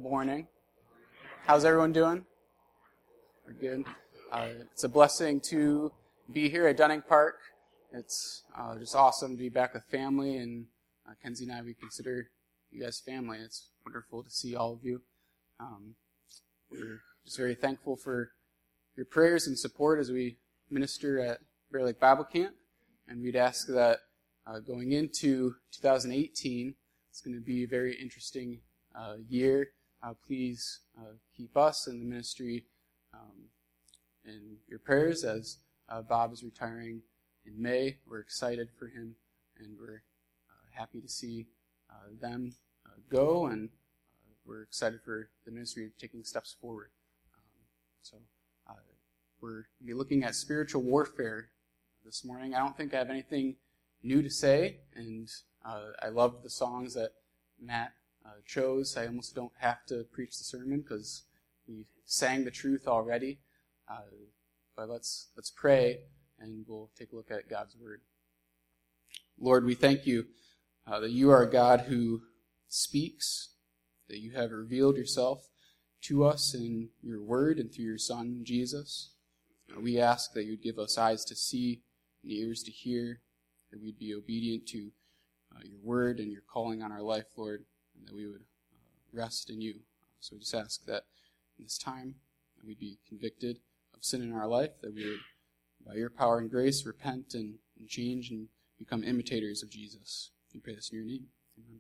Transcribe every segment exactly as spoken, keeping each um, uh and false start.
morning. How's everyone doing? We're good. Uh, it's a blessing to be here at Dunning Park. It's uh, just awesome to be back with family, and uh, Kenzie and I, we consider you guys family. It's wonderful to see all of you. Um, we're just very thankful for your prayers and support as we minister at Bear Lake Bible Camp, and we'd ask that uh, going into two thousand eighteen, it's going to be a very interesting uh, year. Uh, please uh, keep us in the ministry um, in your prayers as uh, Bob is retiring in May. We're excited for him, and we're uh, happy to see uh, them uh, go, and uh, we're excited for the ministry taking steps forward. Um, so uh, we're going to be looking at spiritual warfare this morning. I don't think I have anything new to say, and uh, I love the songs that Matt uh, chose. I almost don't have to preach the sermon because we sang the truth already. Uh, but let's let's pray, and we'll take a look at God's word. Lord, we thank you uh, that you are a God who speaks, that you have revealed yourself to us in your word and through your Son, Jesus. Uh, we ask that you'd give us eyes to see and ears to hear, that we'd be obedient to uh, your word and your calling on our life, Lord, and that we would uh, rest in you. So we just ask that in this time that we'd be convicted of sin in our life, that we would, by your power and grace, repent and, and change and become imitators of Jesus. We pray this in your name. Amen.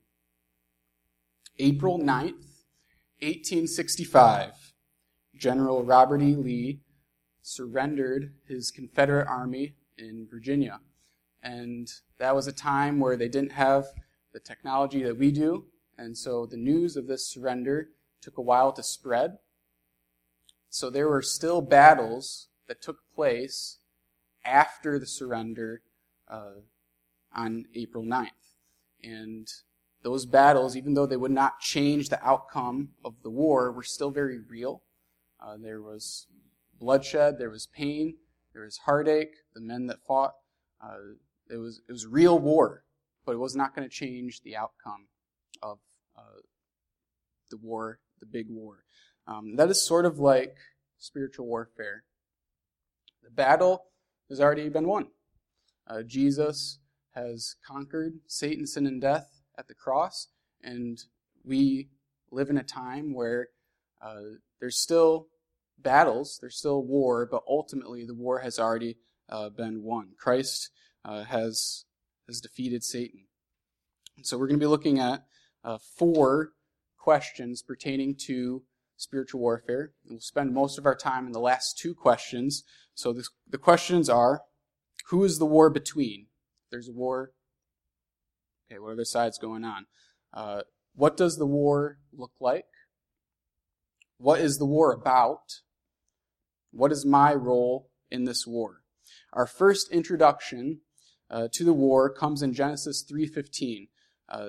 April ninth, eighteen sixty-five, General Robert E. Lee surrendered his Confederate Army in Virginia. And that was a time where they didn't have the technology that we do, and so the news of this surrender took a while to spread. So there were still battles that took place after the surrender uh, on April ninth. And those battles, even though they would not change the outcome of the war, were still very real. Uh, there was bloodshed, there was pain, there was heartache, the men that fought. Uh, it was it was real war, but it was not going to change the outcome of uh, the war, the big war. Um, that is sort of like spiritual warfare. The battle has already been won. Uh, Jesus has conquered Satan, sin, and death at the cross, and we live in a time where uh, there's still battles, there's still war, but ultimately the war has already uh, been won. Christ uh, has has defeated Satan. And so we're going to be looking at uh, four questions pertaining to spiritual warfare. And we'll spend most of our time in the last two questions. So this, the questions are, who is the war between? There's a war. Okay, what other sides going on? Uh, what does the war look like? What is the war about? What is my role in this war? Our first introduction uh, to the war comes in Genesis three fifteen. Uh,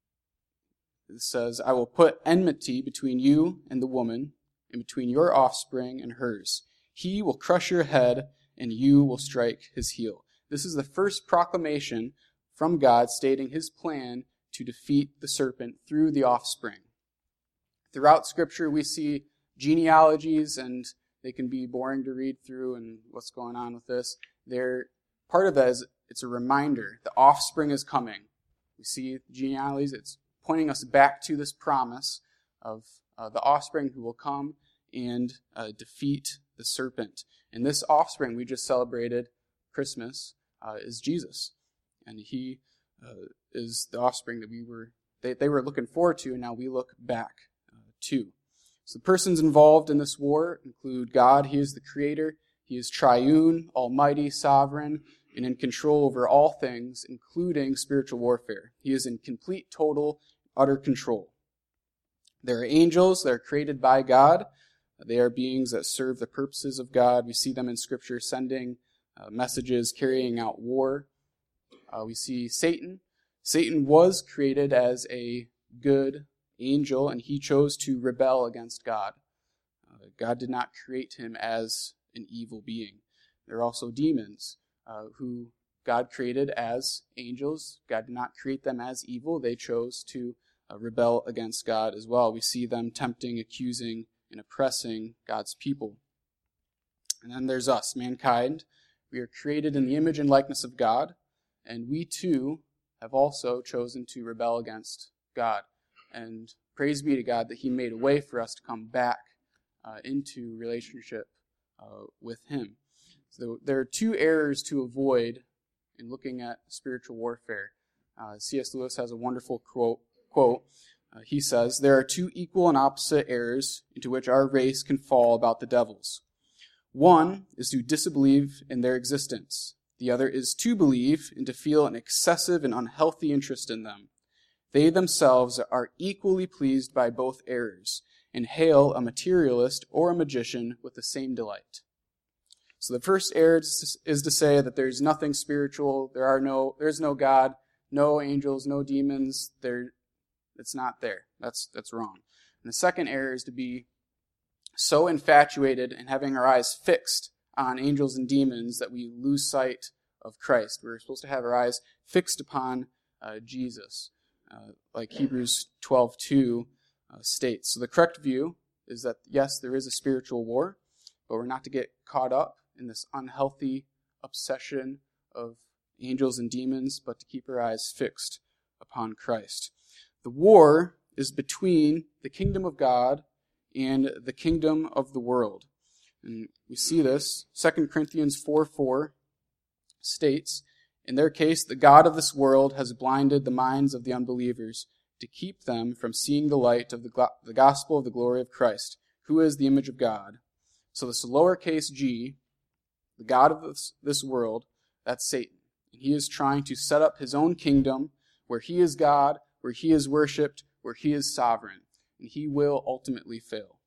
it says, I will put enmity between you and the woman, and between your offspring and hers. He will crush your head, and you will strike his heel. This is the first proclamation from God stating his plan to defeat the serpent through the offspring. Throughout Scripture, we see genealogies, and they can be boring to read through and what's going on with this. They're, part of that is it's a reminder. The offspring is coming. We see genealogies. It's pointing us back to this promise of uh, the offspring who will come and uh, defeat the serpent. And this offspring we just celebrated Christmas uh, is Jesus. And he uh, is the offspring that we were they, they were looking forward to, and now we look back uh, to. So the persons involved in this war include God. He is the creator. He is triune, almighty, sovereign, and in control over all things, including spiritual warfare. He is in complete, total, utter control. There are angels that are created by God. They are beings that serve the purposes of God. We see them in Scripture sending uh, messages, carrying out war. Uh, we see Satan. Satan was created as a good angel, and he chose to rebel against God. Uh, God did not create him as an evil being. There are also demons uh, who God created as angels. God did not create them as evil. They chose to uh, rebel against God as well. We see them tempting, accusing, and oppressing God's people. And then there's us, mankind. We are created in the image and likeness of God, and we too have also chosen to rebel against God. And praise be to God that he made a way for us to come back uh, into relationship uh, with him. So there are two errors to avoid in looking at spiritual warfare. Uh, C S Lewis has a wonderful quote. quote. Uh, he says, "There are two equal and opposite errors into which our race can fall about the devils. One is to disbelieve in their existence. The other is to believe and to feel an excessive and unhealthy interest in them. They themselves are equally pleased by both errors, and hail a materialist or a magician with the same delight." So the first error is to say that there's nothing spiritual, there are no, there's no God, no angels, no demons, there, it's not there. That's, that's wrong. And the second error is to be so infatuated and having our eyes fixed on angels and demons that we lose sight of Christ. We're supposed to have our eyes fixed upon uh, Jesus, uh, like Hebrews twelve two uh, states. So the correct view is that, yes, there is a spiritual war, but we're not to get caught up in this unhealthy obsession of angels and demons, but to keep our eyes fixed upon Christ. The war is between the kingdom of God and the kingdom of the world. And we see this. Second Corinthians four four states, "In their case, the God of this world has blinded the minds of the unbelievers to keep them from seeing the light of the, glo- the gospel of the glory of Christ, who is the image of God." So this lowercase g, the God of this, this world, that's Satan. And he is trying to set up his own kingdom where he is God, where he is worshipped, where he is sovereign. And he will ultimately fail.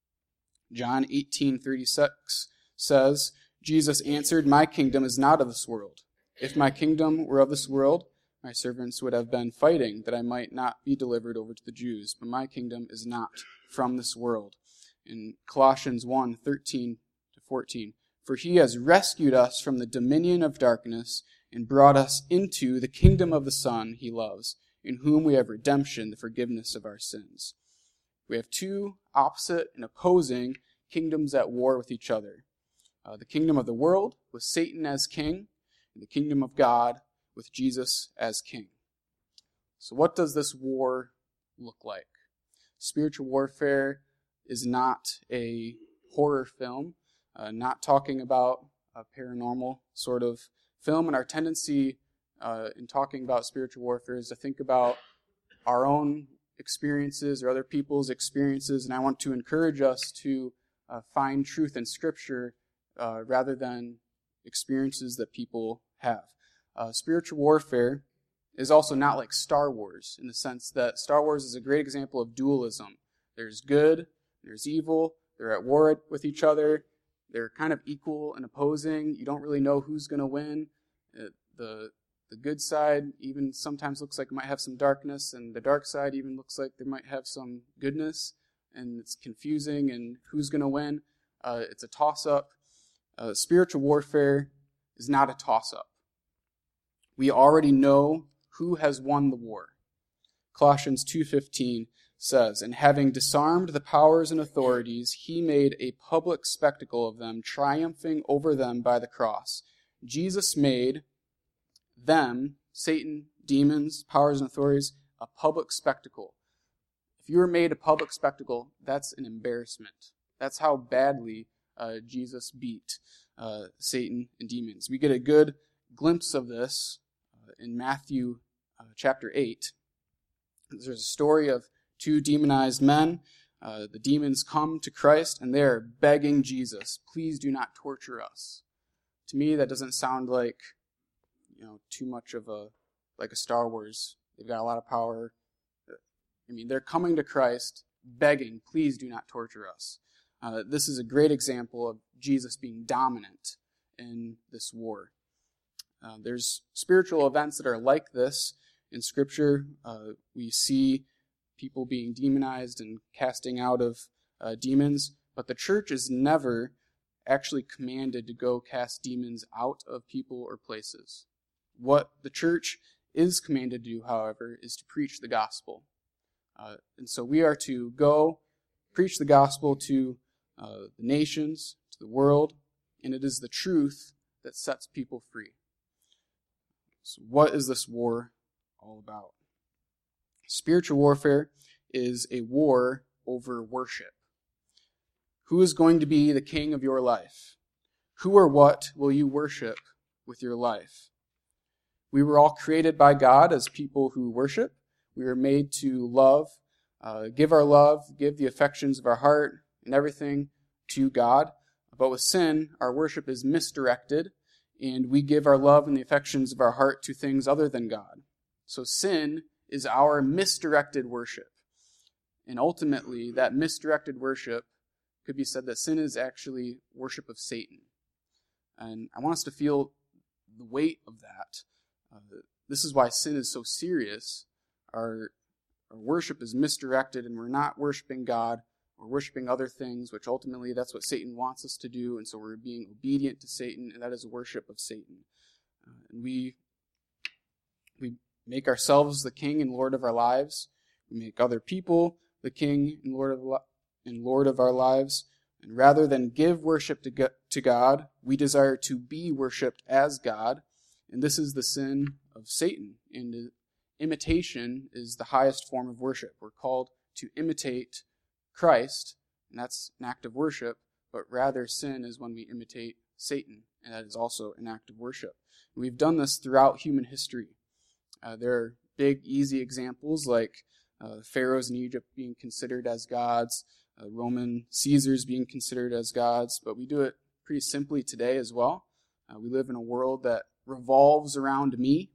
John eighteen thirty-six says, "Jesus answered, 'My kingdom is not of this world. If my kingdom were of this world, my servants would have been fighting that I might not be delivered over to the Jews. But my kingdom is not from this world.'" In Colossians one thirteen to fourteen, "For he has rescued us from the dominion of darkness and brought us into the kingdom of the Son he loves, in whom we have redemption, the forgiveness of our sins." We have two opposite and opposing kingdoms at war with each other. Uh, the kingdom of the world with Satan as king, and the kingdom of God with Jesus as king. So what does this war look like? Spiritual warfare is not a horror film, uh, not talking about a paranormal sort of film. And our tendency uh, in talking about spiritual warfare is to think about our own experiences or other people's experiences. And I want to encourage us to uh, find truth in Scripture uh, rather than experiences that people have. Uh, spiritual warfare is also not like Star Wars in the sense that Star Wars is a great example of dualism. There's good, there's evil, they're at war with each other, they're kind of equal and opposing. You don't really know who's going to win. Uh, the the good side even sometimes looks like it might have some darkness, and the dark side even looks like there might have some goodness, and it's confusing, and who's going to win? Uh, it's a toss-up. Uh, spiritual warfare is not a toss-up. We already know who has won the war. Colossians two fifteen says, "And having disarmed the powers and authorities, he made a public spectacle of them, triumphing over them by the cross." Jesus made them, Satan, demons, powers and authorities, a public spectacle. If you were made a public spectacle, that's an embarrassment. That's how badly uh, Jesus beat uh, Satan and demons. We get a good glimpse of this uh, in Matthew uh, chapter eight. There's a story of two demonized men. Uh, the demons come to Christ and they're begging Jesus, "Please do not torture us." To me, that doesn't sound like, you know, too much of a, like a Star Wars. They've got a lot of power. I mean, they're coming to Christ begging, "Please do not torture us." Uh, this is a great example of Jesus being dominant in this war. Uh, there's spiritual events that are like this in Scripture. Uh, we see people being demonized and casting out of uh, demons, but the church is never actually commanded to go cast demons out of people or places. What the church is commanded to do, however, is to preach the gospel. Uh, and so we are to go preach the gospel to uh, the nations, to the world, and it is the truth that sets people free. So what is this war all about? Spiritual warfare is a war over worship. Who is going to be the king of your life? Who or what will you worship with your life? We were all created by God as people who worship. We were made to love, uh, give our love, give the affections of our heart and everything to God. But with sin, our worship is misdirected, and we give our love and the affections of our heart to things other than God. So sin is our misdirected worship. And ultimately, that misdirected worship could be said that sin is actually worship of Satan. And I want us to feel the weight of that. Uh, this is why sin is so serious. Our, our worship is misdirected, and we're not worshiping God. We're worshiping other things, which ultimately that's what Satan wants us to do. And so we're being obedient to Satan, and that is worship of Satan. Uh, and we, we make ourselves the king and Lord of our lives. We make other people the king and Lord of and Lord of our lives. And rather than give worship to to God, we desire to be worshipped as God. And this is the sin of Satan. And imitation is the highest form of worship. We're called to imitate Christ, and that's an act of worship. But rather, sin is when we imitate Satan, and that is also an act of worship. And we've done this throughout human history. Uh, there are big, easy examples like uh, pharaohs in Egypt being considered as gods, uh, Roman Caesars being considered as gods, but we do it pretty simply today as well. Uh, we live in a world that revolves around me.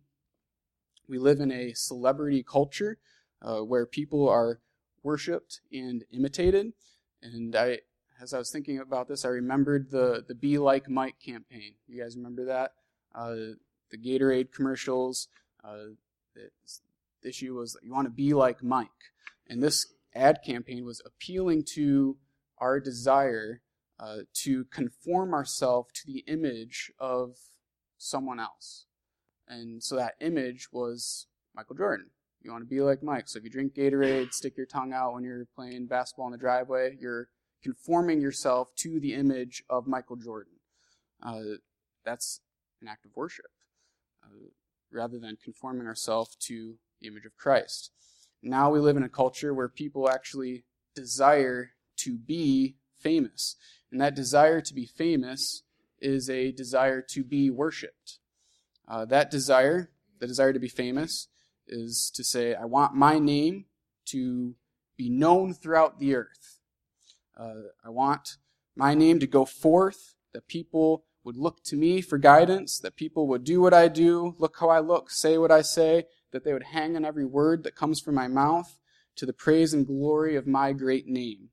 We live in a celebrity culture uh, where people are worshipped and imitated. And I, as I was thinking about this, I remembered the, the Be Like Mike campaign. You guys remember that? Uh, the Gatorade commercials. Uh, the issue was you want to be like Mike. And this ad campaign was appealing to our desire uh, to conform ourselves to the image of someone else. And so that image was Michael Jordan. You want to be like Mike. So if you drink Gatorade, stick your tongue out when you're playing basketball in the driveway, you're conforming yourself to the image of Michael Jordan. Uh, that's an act of worship, uh, rather than conforming ourselves to the image of Christ. Now we live in a culture where people actually desire to be famous. And that desire to be famous is a desire to be worshipped. Uh, that desire, the desire to be famous, is to say, I want my name to be known throughout the earth. Uh, I want my name to go forth, that people would look to me for guidance, that people would do what I do, look how I look, say what I say, that they would hang on every word that comes from my mouth to the praise and glory of my great name.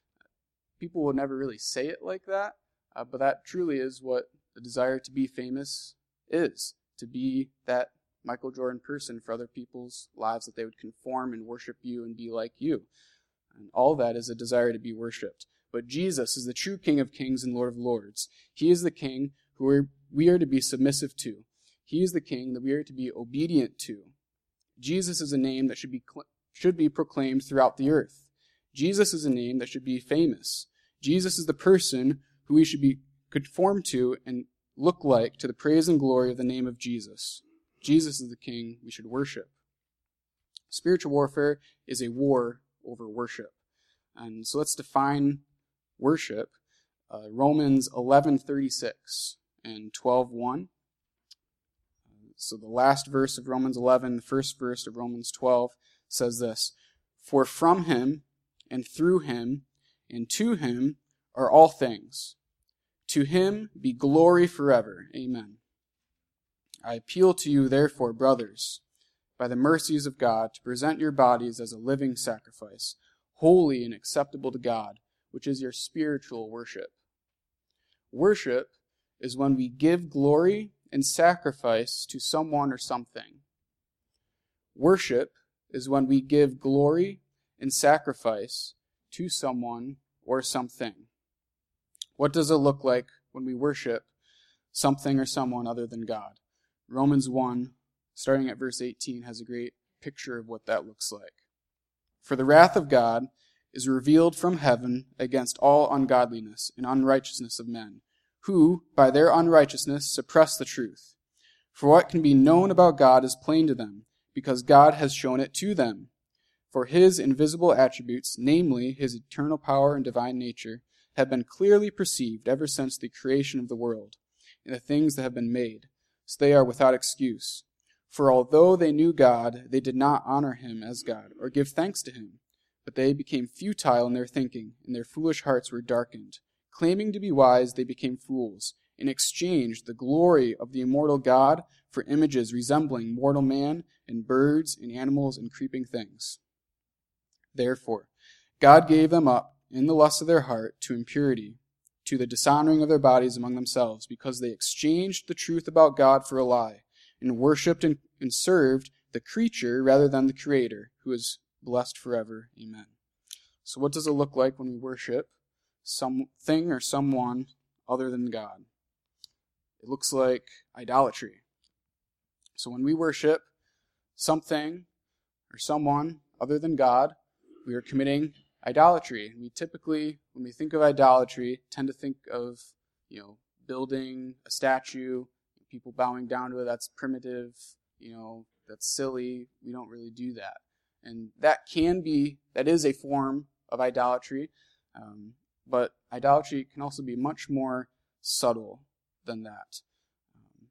People will never really say it like that, uh, but that truly is what the desire to be famous is, to be that Michael Jordan person for other people's lives, that they would conform and worship you and be like you. And all that is a desire to be worshipped. But Jesus is the true King of kings and Lord of lords. He is the King who we are to be submissive to. He is the King that we are to be obedient to. Jesus is a name that should be should be proclaimed throughout the earth. Jesus is a name that should be famous. Jesus is the person who we should be conformed to and look like to the praise and glory of the name of Jesus. Jesus is the King we should worship. Spiritual warfare is a war over worship. And so let's define worship. Uh, Romans eleven thirty-six and twelve one. So the last verse of Romans eleven, the first verse of Romans twelve says this: For from him and through him and to him are all things. To him be glory forever. Amen. I appeal to you, therefore, brothers, by the mercies of God, to present your bodies as a living sacrifice, holy and acceptable to God, which is your spiritual worship. Worship is when we give glory and sacrifice to someone or something. Worship is when we give glory and sacrifice to someone or something. What does it look like when we worship something or someone other than God? Romans one, starting at verse eighteen, has a great picture of what that looks like. For the wrath of God is revealed from heaven against all ungodliness and unrighteousness of men, who, by their unrighteousness, suppress the truth. For what can be known about God is plain to them, because God has shown it to them. For his invisible attributes, namely his eternal power and divine nature, have been clearly perceived ever since the creation of the world, and the things that have been made, so they are without excuse. For although they knew God, they did not honor him as God, or give thanks to him, but they became futile in their thinking, and their foolish hearts were darkened. Claiming to be wise, they became fools, and exchanged the glory of the immortal God for images resembling mortal man, and birds, and animals, and creeping things. Therefore, God gave them up in the lust of their heart to impurity, to the dishonoring of their bodies among themselves, because they exchanged the truth about God for a lie, and worshipped and, and served the creature rather than the Creator, who is blessed forever. Amen. So what does it look like when we worship something or someone other than God? It looks like idolatry. So when we worship something or someone other than God, we are committing idolatry. We typically, when we think of idolatry, tend to think of, you know, building a statue, people bowing down to it. That's primitive, you know, that's silly. We don't really do that. And that can be, that is a form of idolatry, um, but idolatry can also be much more subtle than that. Um,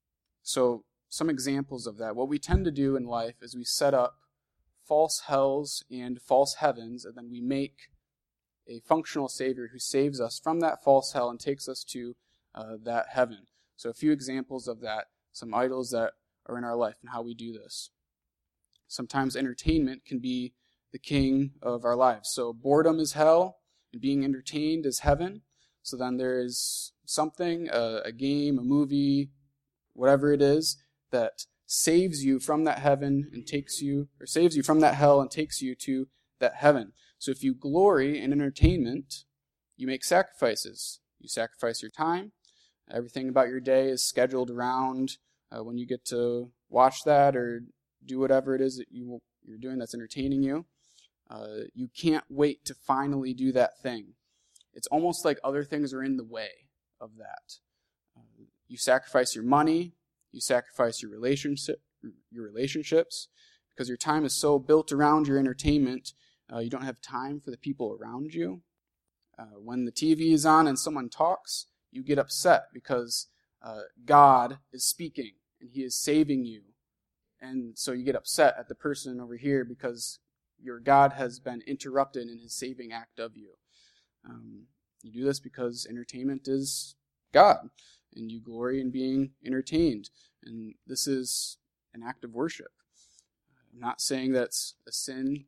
so some examples of that. What we tend to do in life is we set up false hells and false heavens, and then we make a functional Savior who saves us from that false hell and takes us to uh, that heaven. So a few examples of that, some idols that are in our life and how we do this. Sometimes entertainment can be the king of our lives. So boredom is hell, and being entertained is heaven. So then there is something, a, a game, a movie, whatever it is, that saves you from that heaven and takes you, or saves you from that hell and takes you to that heaven. So if you glory in entertainment, you make sacrifices. You sacrifice your time. Everything about your day is scheduled around uh, when you get to watch that or do whatever it is that you, you're doing that's entertaining you. Uh, you can't wait to finally do that thing. It's almost like other things are in the way of that. Uh, you sacrifice your money. You sacrifice your relationship, your relationships, because your time is so built around your entertainment. Uh, you don't have time for the people around you. Uh, when the T V is on and someone talks, you get upset because uh, God is speaking and he is saving you. And so you get upset at the person over here because your God has been interrupted in his saving act of you. Um, you do this because entertainment is God, and you glory in being entertained. And this is an act of worship. I'm not saying that's a sin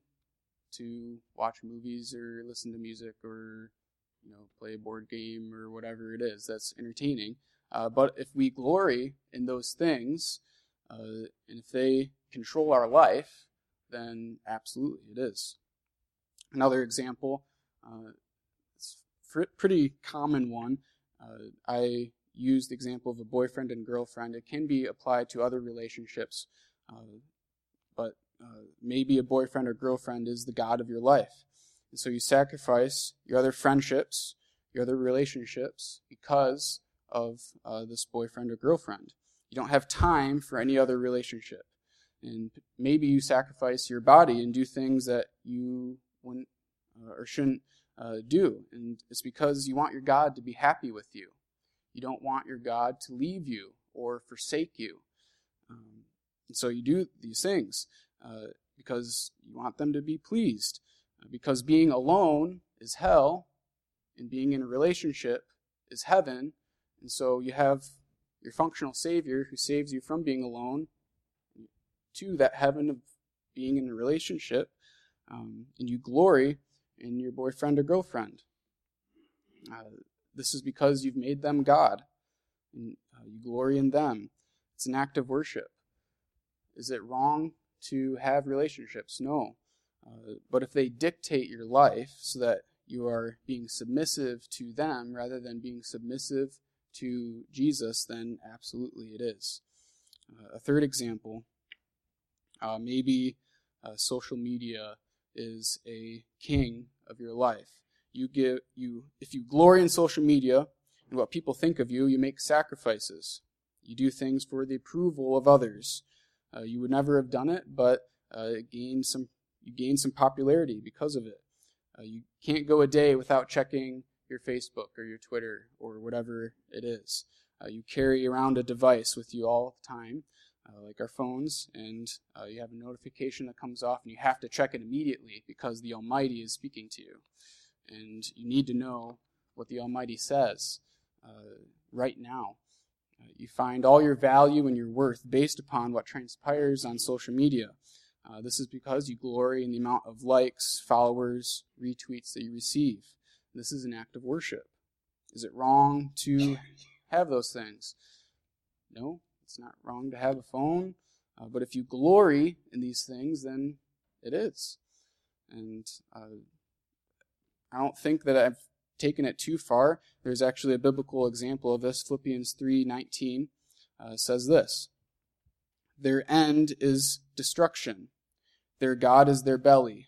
to watch movies or listen to music or, you know, play a board game or whatever it is that's entertaining. Uh, but if we glory in those things, uh, and if they control our life, then absolutely it is. Another example, uh, it's a pretty common one. Uh, I use the example of a boyfriend and girlfriend. It can be applied to other relationships, uh, but uh, maybe a boyfriend or girlfriend is the God of your life. And so you sacrifice your other friendships, your other relationships, because of uh, this boyfriend or girlfriend. You don't have time for any other relationship. And maybe you sacrifice your body and do things that you wouldn't uh, or shouldn't uh, do. And it's because you want your God to be happy with you. You don't want your God to leave you or forsake you. Um, and so you do these things uh, because you want them to be pleased. Uh, because being alone is hell, and being in a relationship is heaven. And so you have your functional Savior who saves you from being alone to that heaven of being in a relationship, um, and you glory in your boyfriend or girlfriend. Uh, this is because you've made them God, and uh, you glory in them. It's an act of worship. Is it wrong to have relationships? No. Uh, but if they dictate your life so that you are being submissive to them rather than being submissive to Jesus, then absolutely it is. Uh, a third example, uh, maybe uh, social media is a king of your life. You give you if you glory in social media and what people think of you, you make sacrifices. You do things for the approval of others. Uh, you would never have done it, but uh, it gained some you gain some popularity because of it. Uh, you can't go a day without checking your Facebook or your Twitter or whatever it is. Uh, you carry around a device with you all the time, uh, like our phones, and uh, you have a notification that comes off, and you have to check it immediately because the Almighty is speaking to you. And you need to know what the Almighty says uh, right now. Uh, you find all your value and your worth based upon what transpires on social media. Uh, this is because you glory in the amount of likes, followers, retweets that you receive. This is an act of worship. Is it wrong to have those things? No, it's not wrong to have a phone. Uh, but if you glory in these things, then it is. And uh, I don't think that I've taken it too far. There's actually a biblical example of this. Philippians three nineteen uh, says this: "Their end is destruction. Their God is their belly,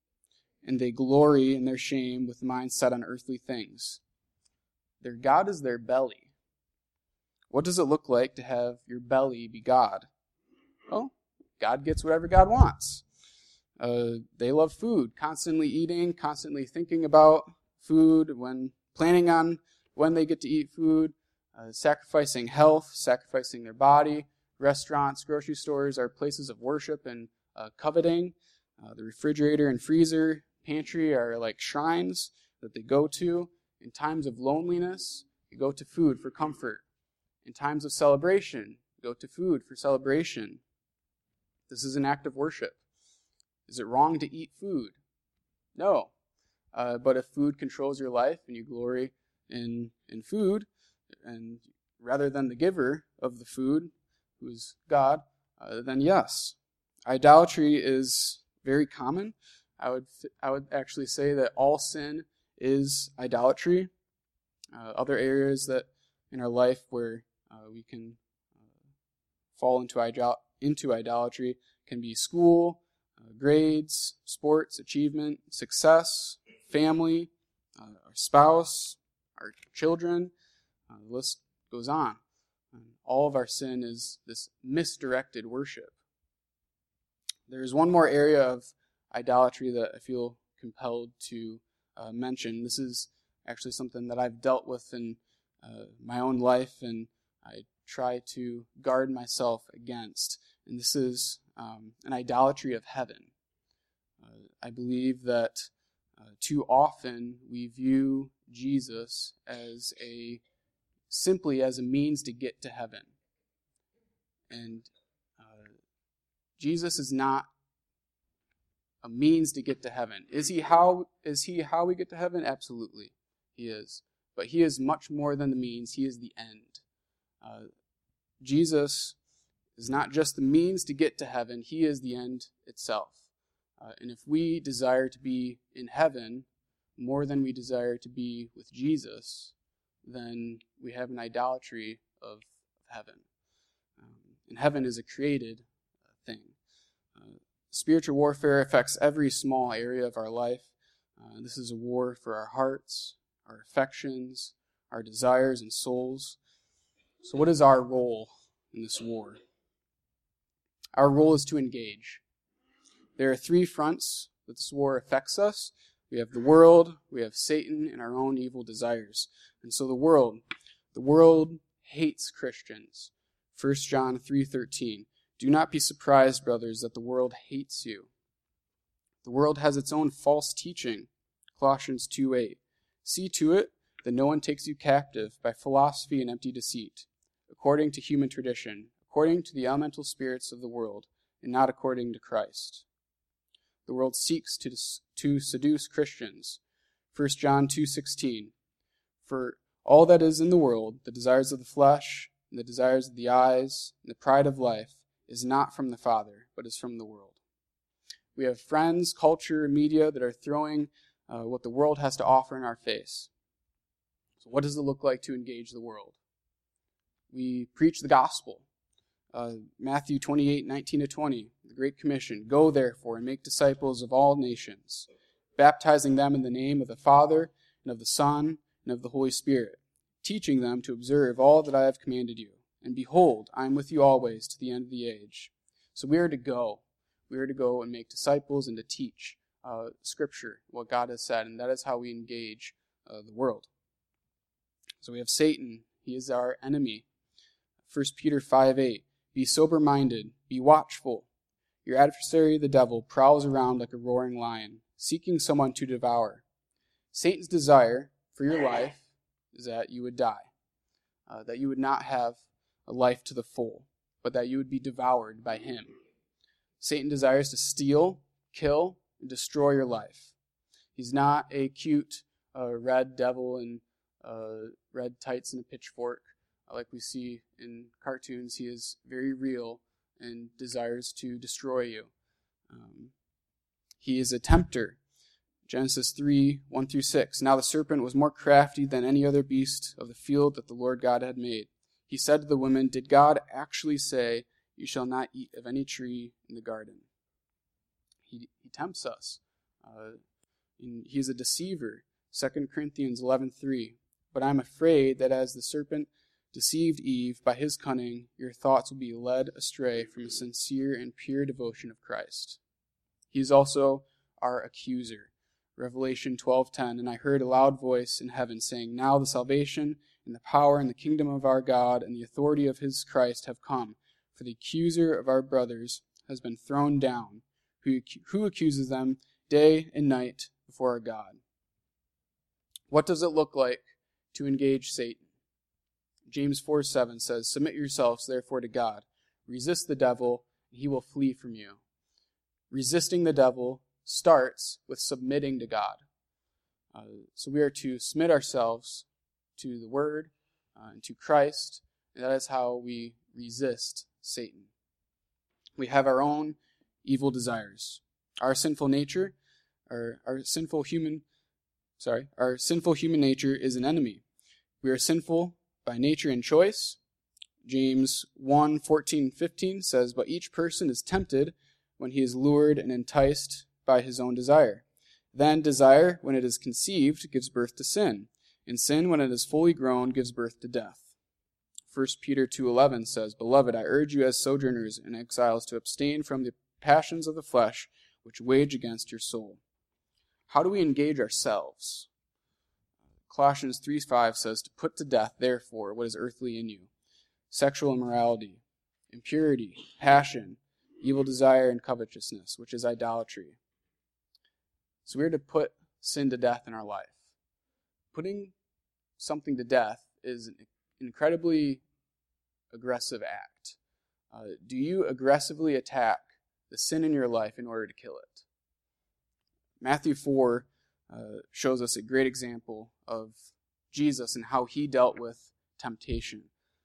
and they glory in their shame with minds set on earthly things." Their God is their belly. What does it look like to have your belly be God? Well, God gets whatever God wants. Uh, they love food, constantly eating, constantly thinking about food, when planning on when they get to eat food, uh, sacrificing health, sacrificing their body. Restaurants, grocery stores are places of worship and uh, coveting. Uh, the refrigerator and freezer, pantry are like shrines that they go to. In times of loneliness, you go to food for comfort. In times of celebration, you go to food for celebration. This is an act of worship. Is it wrong to eat food? No. Uh, but if food controls your life and you glory in, in food, and rather than the giver of the food, who is God, uh, then yes. Idolatry is very common. I would I would actually say that all sin is idolatry. Uh, other areas that in our life where uh, we can uh, fall into idol- into idolatry can be school, uh, grades, sports, achievement, success, family, uh, our spouse, our children. Uh, the list goes on. And all of our sin is this misdirected worship. There is one more area of idolatry that I feel compelled to uh, mention. This is actually something that I've dealt with in uh, my own life, and I try to guard myself against. And this is um, an idolatry of heaven. Uh, I believe that uh, too often we view Jesus as a simply as a means to get to heaven. And uh, Jesus is not a means to get to heaven. Is he how is he how we get to heaven? Absolutely, he is. But he is much more than the means. He is the end. Uh, Jesus is not just the means to get to heaven. He is the end itself. Uh, and if we desire to be in heaven more than we desire to be with Jesus, then we have an idolatry of heaven. Um, and heaven is a created thing. Uh, spiritual warfare affects every small area of our life. Uh, this is a war for our hearts, our affections, our desires and souls. So what is our role in this war? Our role is to engage. There are three fronts that this war affects us. We have the world, we have Satan, and our own evil desires. And so the world, the world hates Christians. First John three thirteen. Do not be surprised, brothers, that the world hates you. The world has its own false teaching. Colossians two eight. See to it that no one takes you captive by philosophy and empty deceit, according to human tradition, according to the elemental spirits of the world, and not according to Christ. The world seeks to, to seduce Christians. First John two sixteen. For all that is in the world, the desires of the flesh, and the desires of the eyes, and the pride of life, is not from the Father, but is from the world. We have friends, culture, media that are throwing uh, what the world has to offer in our face. So what does it look like to engage the world? We preach the gospel. Uh, Matthew twenty-eight, nineteen to twenty, the Great Commission. Go therefore and make disciples of all nations, baptizing them in the name of the Father and of the Son and of the Holy Spirit, teaching them to observe all that I have commanded you. And behold, I am with you always to the end of the age. So we are to go. We are to go and make disciples and to teach uh, Scripture, what God has said, and that is how we engage uh, the world. So we have Satan. He is our enemy. First Peter five eight. Be sober-minded, be watchful. Your adversary, the devil, prowls around like a roaring lion, seeking someone to devour. Satan's desire for your life is that you would die, uh, that you would not have a life to the full, but that you would be devoured by him. Satan desires to steal, kill, and destroy your life. He's not a cute uh, red devil in uh, red tights and a pitchfork, like we see in cartoons. He is very real and desires to destroy you. Um, he is a tempter. Genesis three, one through six. Now the serpent was more crafty than any other beast of the field that the Lord God had made. He said to the woman, did God actually say, you shall not eat of any tree in the garden? He, he tempts us. Uh, he is a deceiver. Second Corinthians eleven three. But I am afraid that as the serpent deceived Eve by his cunning, your thoughts will be led astray from a sincere and pure devotion of Christ. He is also our accuser. Revelation twelve ten. And I heard a loud voice in heaven saying, now the salvation and the power and the kingdom of our God and the authority of his Christ have come. For the accuser of our brothers has been thrown down, who, who accuses them day and night before our God. What does it look like to engage Satan? James four seven says, submit yourselves therefore to God. Resist the devil, and he will flee from you. Resisting the devil starts with submitting to God. Uh, so we are to submit ourselves to the Word uh, and to Christ, and that is how we resist Satan. We have our own evil desires. Our sinful nature, our, our sinful human, sorry, our sinful human nature is an enemy. We are sinful by nature and choice. James one fourteen fifteen says, but each person is tempted when he is lured and enticed by his own desire. Then desire, when it is conceived, gives birth to sin, and sin, when it is fully grown, gives birth to death. First Peter two eleven says, beloved, I urge you as sojourners and exiles to abstain from the passions of the flesh which wage against your soul. How do we engage ourselves? Colossians three five says, to put to death, therefore, what is earthly in you: sexual immorality, impurity, passion, evil desire, and covetousness, which is idolatry. So we are to put sin to death in our life. Putting something to death is an incredibly aggressive act. Uh, do you aggressively attack the sin in your life in order to kill it? Matthew four uh, shows us a great example of Jesus and how he dealt with temptation.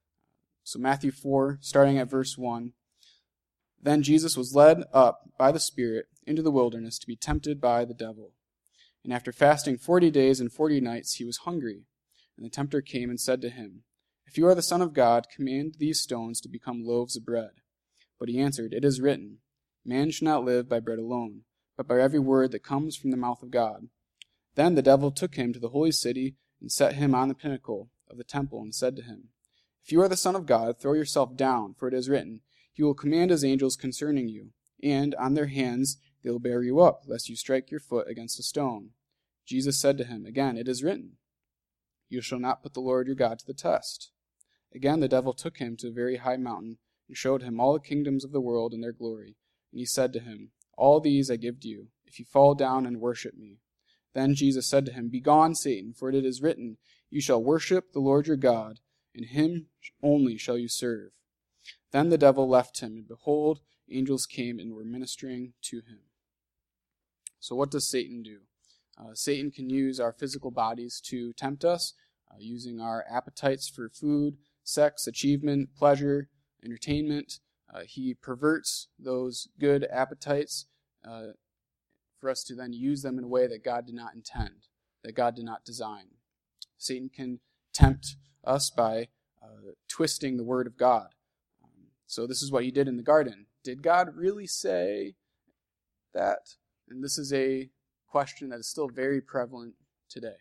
So Matthew four, starting at verse one, then Jesus was led up by the Spirit into the wilderness to be tempted by the devil. And after fasting forty days and forty nights, he was hungry. And the tempter came and said to him, if you are the Son of God, command these stones to become loaves of bread. But he answered, it is written, man shall not live by bread alone, but by every word that comes from the mouth of God. Then the devil took him to the holy city and set him on the pinnacle of the temple and said to him, if you are the Son of God, throw yourself down, for it is written, he will command his angels concerning you, and on their hands they will bear you up, lest you strike your foot against a stone. Jesus said to him, again, it is written, you shall not put the Lord your God to the test. Again the devil took him to a very high mountain and showed him all the kingdoms of the world and their glory. And he said to him, all these I give to you, if you fall down and worship me. Then Jesus said to him, begone, Satan, for it is written, you shall worship the Lord your God, and him only shall you serve. Then the devil left him, and behold, angels came and were ministering to him. So what does Satan do? Uh, Satan can use our physical bodies to tempt us, uh, using our appetites for food, sex, achievement, pleasure, entertainment. Uh, he perverts those good appetites uh, for us to then use them in a way that God did not intend, that God did not design. Satan can tempt us by uh, twisting the word of God. Um, So this is what he did in the garden. Did God really say that? And this is a question that is still very prevalent today.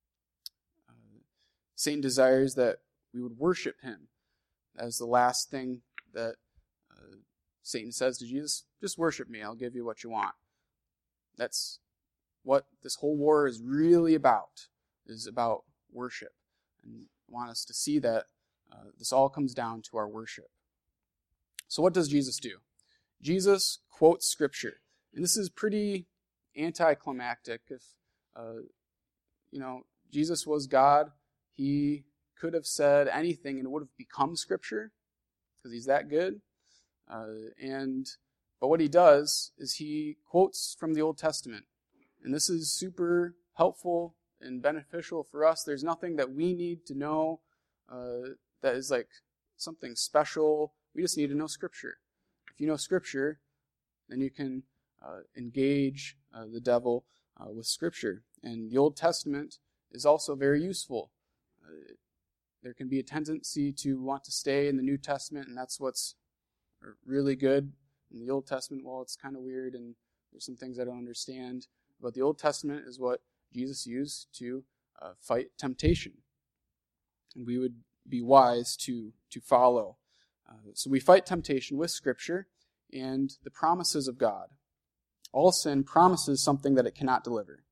Uh, Satan desires that we would worship him. That is the last thing that uh, Satan says to Jesus. Just worship me, I'll give you what you want. That's what this whole war is really about, is about worship. And I want us to see that uh, this all comes down to our worship. So what does Jesus do? Jesus quotes Scripture. And this is pretty anticlimactic. If, uh, you know, Jesus was God, he could have said anything and it would have become Scripture, because he's that good. Uh, and But what he does is he quotes from the Old Testament. And this is super helpful and beneficial for us. There's nothing that we need to know uh, that is like something special. We just need to know Scripture. If you know Scripture, then you can uh, engage uh, the devil uh, with Scripture. And the Old Testament is also very useful. Uh, there can be a tendency to want to stay in the New Testament, and that's what's really good. In the Old Testament, well, it's kind of weird, and there's some things I don't understand. But the Old Testament is what Jesus used to uh, fight temptation. And we would be wise to, to follow. Uh, so we fight temptation with Scripture and the promises of God. All sin promises something that it cannot deliver.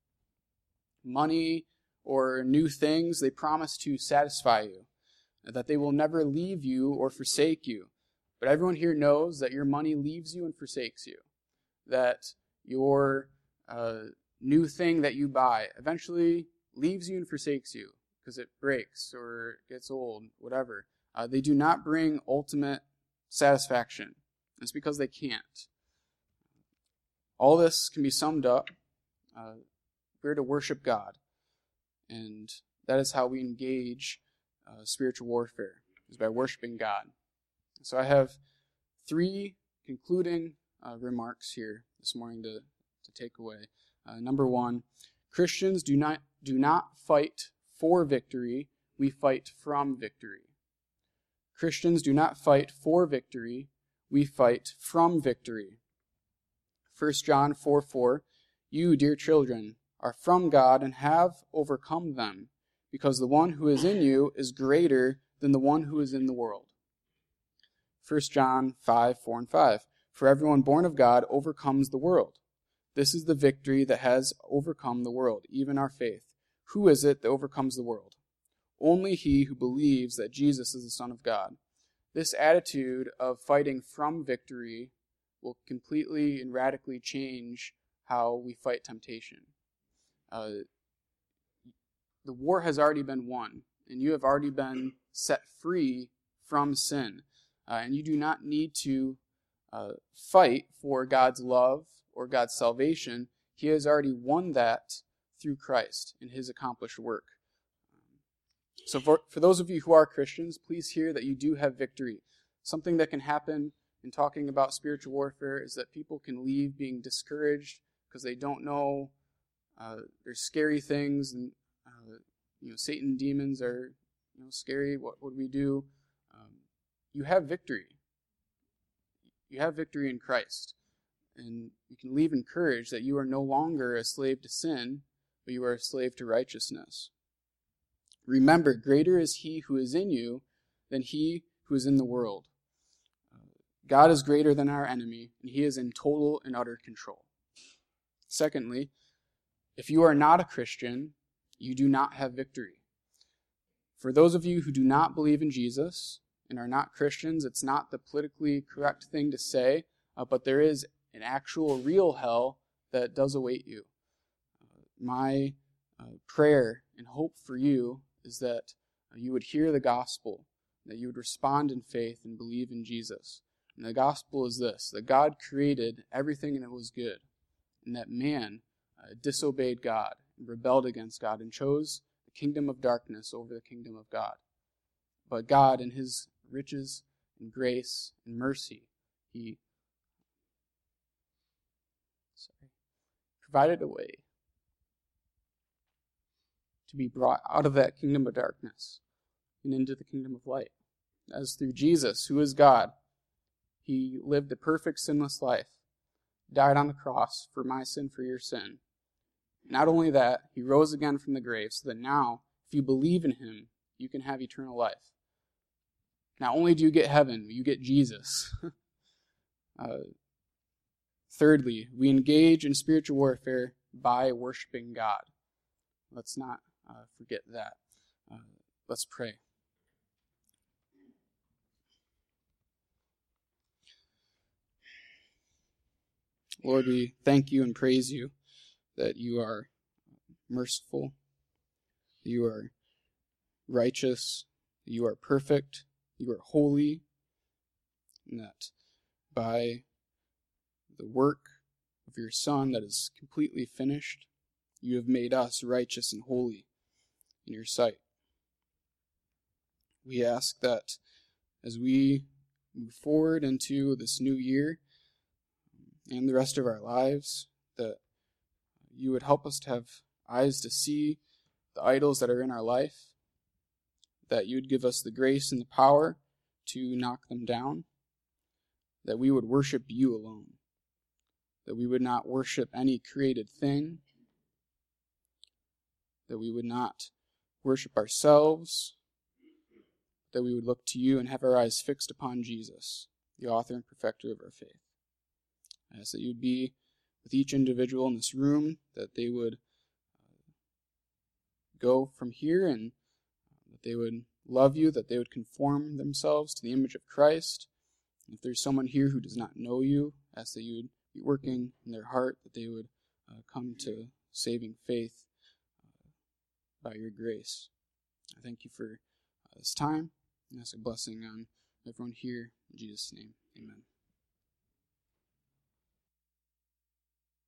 Money or new things, they promise to satisfy you, that they will never leave you or forsake you. But everyone here knows that your money leaves you and forsakes you. That your uh, new thing that you buy eventually leaves you and forsakes you because it breaks or gets old, whatever. Uh, they do not bring ultimate satisfaction. It's because they can't. All this can be summed up. Uh, we're to worship God. And that is how we engage uh, spiritual warfare, is by worshiping God. So I have three concluding uh, remarks here this morning to, to take away. Uh, number one, Christians do not do not fight for victory, we fight from victory. Christians do not fight for victory, we fight from victory. First John four four, you, dear children, are from God and have overcome them, because the one who is in you is greater than the one who is in the world. First John five four and five, for everyone born of God overcomes the world. This is the victory that has overcome the world, even our faith. Who is it that overcomes the world? Only he who believes that Jesus is the Son of God. This attitude of fighting from victory will completely and radically change how we fight temptation. Uh, the war has already been won, and you have already been set free from sin. Uh, and you do not need to uh, fight for God's love or God's salvation. He has already won that through Christ in his accomplished work. So for, for those of you who are Christians, please hear that you do have victory. Something that can happen in talking about spiritual warfare is that people can leave being discouraged because they don't know. Uh, there's scary things, and uh, you know, Satan and demons are you know scary. What would we do? Um, you have victory. You have victory in Christ, and you can leave encouraged that you are no longer a slave to sin, but you are a slave to righteousness. Remember, greater is he who is in you than he who is in the world. God is greater than our enemy, and he is in total and utter control. Secondly, if you are not a Christian, you do not have victory. For those of you who do not believe in Jesus and are not Christians, it's not the politically correct thing to say, uh, but there is an actual real hell that does await you. Uh, my uh, prayer and hope for you is that uh, you would hear the gospel, that you would respond in faith and believe in Jesus. And the gospel is this, that God created everything and it was good, and that man uh, disobeyed God and rebelled against God and chose the kingdom of darkness over the kingdom of God. But God, in his riches and grace and mercy, he sorry, provided a way to be brought out of that kingdom of darkness and into the kingdom of light. As through Jesus, who is God, He lived a perfect, sinless life, died on the cross for my sin, for your sin. Not only that, he rose again from the grave, so that now, if you believe in him, you can have eternal life. Not only do you get heaven, you get Jesus. uh, thirdly, we engage in spiritual warfare by worshiping God. Let's not uh, forget that. Uh, let's pray. Lord, we thank you and praise you that you are merciful, you are righteous, you are perfect, you are holy, and that by the work of your Son that is completely finished, you have made us righteous and holy in your sight. We ask that as we move forward into this new year and the rest of our lives, that you would help us to have eyes to see the idols that are in our life, that you would give us the grace and the power to knock them down, that we would worship you alone, that we would not worship any created thing, that we would not worship ourselves, that we would look to you and have our eyes fixed upon Jesus, the author and perfecter of our faith. I ask that you would be with each individual in this room, that they would go from here and that they would love you, that they would conform themselves to the image of Christ. And if there's someone here who does not know you, I ask that you would be working in their heart, that they would uh, come to saving faith uh, by your grace. I thank you for uh, this time, and ask a blessing on everyone here. In Jesus' name, amen.